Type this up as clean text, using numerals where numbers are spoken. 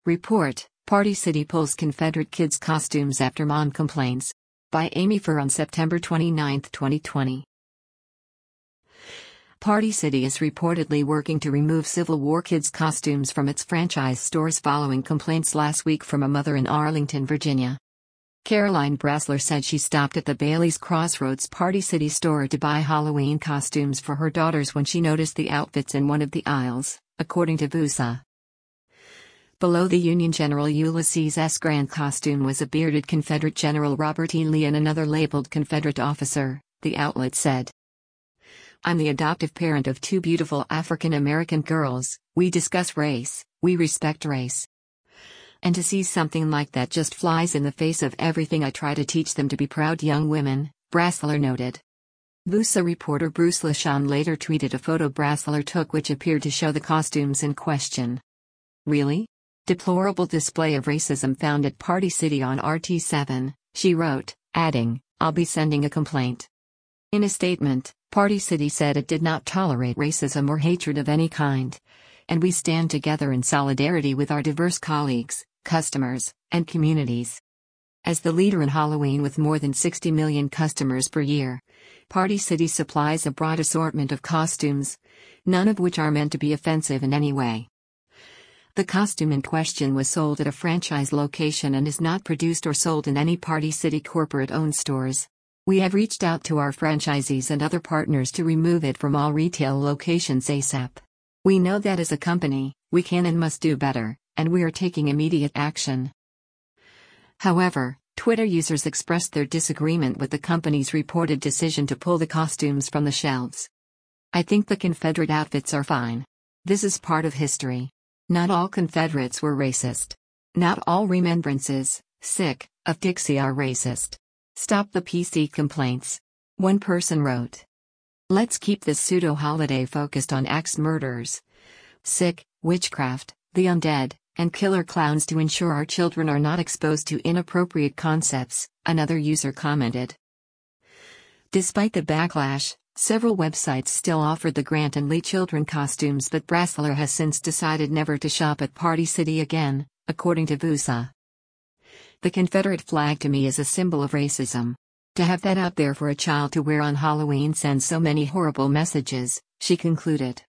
Report, Party City pulls Confederate kids' costumes after mom complains. By Amy Furr on September 29, 2020. Party City is reportedly working to remove Civil War kids' costumes from its franchise stores following complaints last week from a mother in Arlington, Virginia. Caroline Bressler said she stopped at the Bailey's Crossroads Party City store to buy Halloween costumes for her daughters when she noticed the outfits in one of the aisles, according to VUSA. Below the Union General Ulysses S. Grant costume was a bearded Confederate General Robert E. Lee and another labeled Confederate officer, the outlet said. I'm the adoptive parent of two beautiful African American girls. We discuss race, we respect race. And to see something like that just flies in the face of everything I try to teach them to be proud young women, Bressler noted. VUSA reporter Bruce LaShawn later tweeted a photo Bressler took which appeared to show the costumes in question. Really? Deplorable display of racism found at Party City on RT7, she wrote, adding, I'll be sending a complaint. In a statement, Party City said it did not tolerate racism or hatred of any kind. And we stand together in solidarity with our diverse colleagues, customers, and communities. As the leader in Halloween with more than 60 million customers per year, Party City supplies a broad assortment of costumes, none of which are meant to be offensive in any way. The costume in question was sold at a franchise location and is not produced or sold in any Party City corporate-owned stores. We have reached out to our franchisees and other partners to remove it from all retail locations ASAP. We know that as a company, we can and must do better, and we are taking immediate action. However, Twitter users expressed their disagreement with the company's reported decision to pull the costumes from the shelves. I think the Confederate outfits are fine. This is part of history. Not all Confederates were racist. Not all remembrances, of Dixie are racist. Stop the PC complaints. One person wrote. Let's keep this pseudo-holiday focused on axe murders, witchcraft, the undead, and killer clowns to ensure our children are not exposed to inappropriate concepts, another user commented. Despite the backlash, several websites still offered the Grant and Lee children costumes, but Bressler has since decided never to shop at Party City again, according to VUSA. The Confederate flag to me is a symbol of racism. To have that out there for a child to wear on Halloween sends so many horrible messages, she concluded.